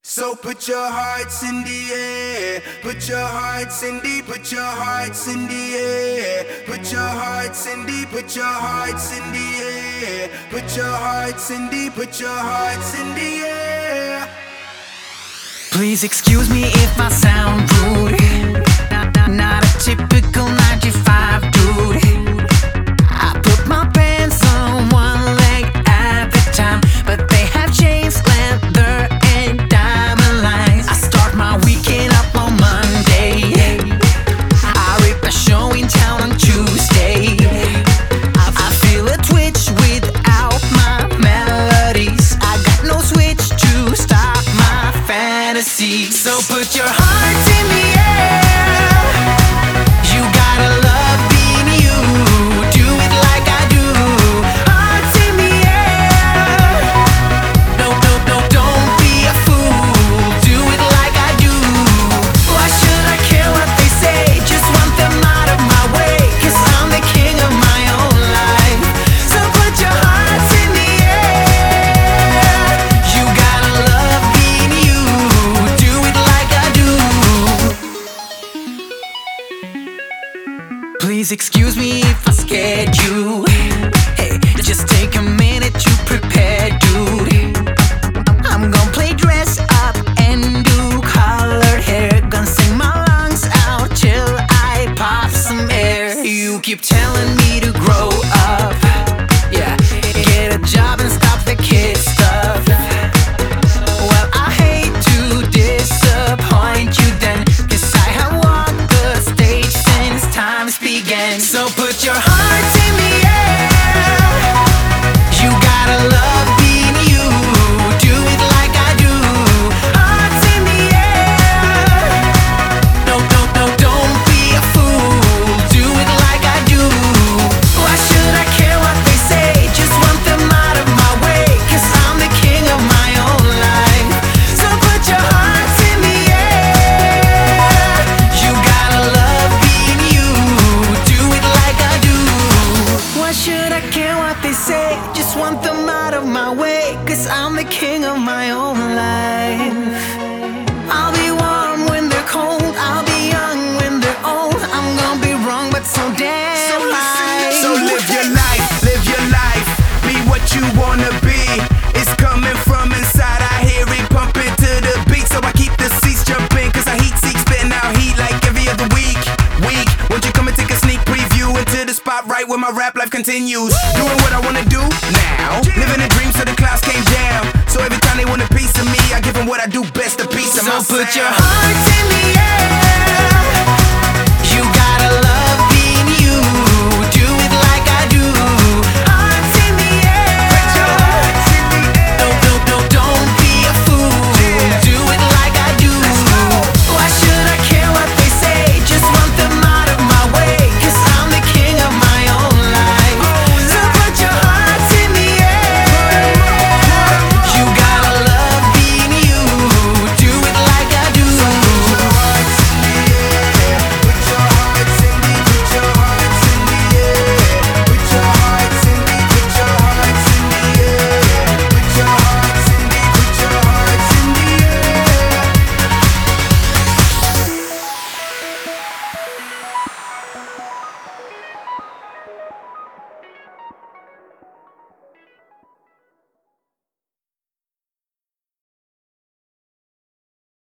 So put your hearts in the air, put your hearts in the, put your hearts in the air, put your hearts in the, put your hearts in the air, put your hearts in the, put your hearts in the air. Please excuse me if I sound rude. Not a typical 95 dude. I put my pants on one leg at a time, but they have chains, leather, and diamond lines. I start my weekend up on Monday. I rip a show in town on Tuesday. I feel a twitch without my melodies. I got no switch to stop my fantasy. So put your heart in the air. You gotta love being you. Do it like I do. Hearts in the air. No, no, no, don't be a fool. Do it like I do. Why should I care what they say? Just want them out of my way, 'cause I'm the king of my own life. So put your hearts in the air. You gotta love being you. Do it like I do. Please excuse me if I scared you. Hey, just take a minute to prepare, dude. I'm gonna play dress up and do colored hair. Gonna sing my lungs out till I pop some air. You keep telling me to grow up, yeah, get a job and stop the kid stuff. Well, I hate to disappoint you then, 'cause I have walked the stage since times began. So put your hearts in the air. You gotta love being you. Do it like I do. Hearts in the air. No, no, no, don't be a fool. Do it like I do. Why should I care what they say? Just want them out of my way, 'cause I'm the king of my own life. So put your hearts in the air. You gotta love being you. Do it like I do. Why should I care what they say? Just want them out of my way, 'cause I'm the king of my own life. I'll be warm when they're cold. I'll be young when they're old. I'm gonna be wrong, but so damn right. So live your life, be what you wanna be. It's coming from inside, I hear it pumping to the beat. So I keep the seats jumping, 'cause I heat seek, spitting out heat like every other week. Won't you come and take a sneak preview into the spot right where my rap life continues? Doing what I wanna do now, living a dream so the clouds came down. So every time they want a piece of me, I give them what I do best, a piece of So myself. put your hearts in the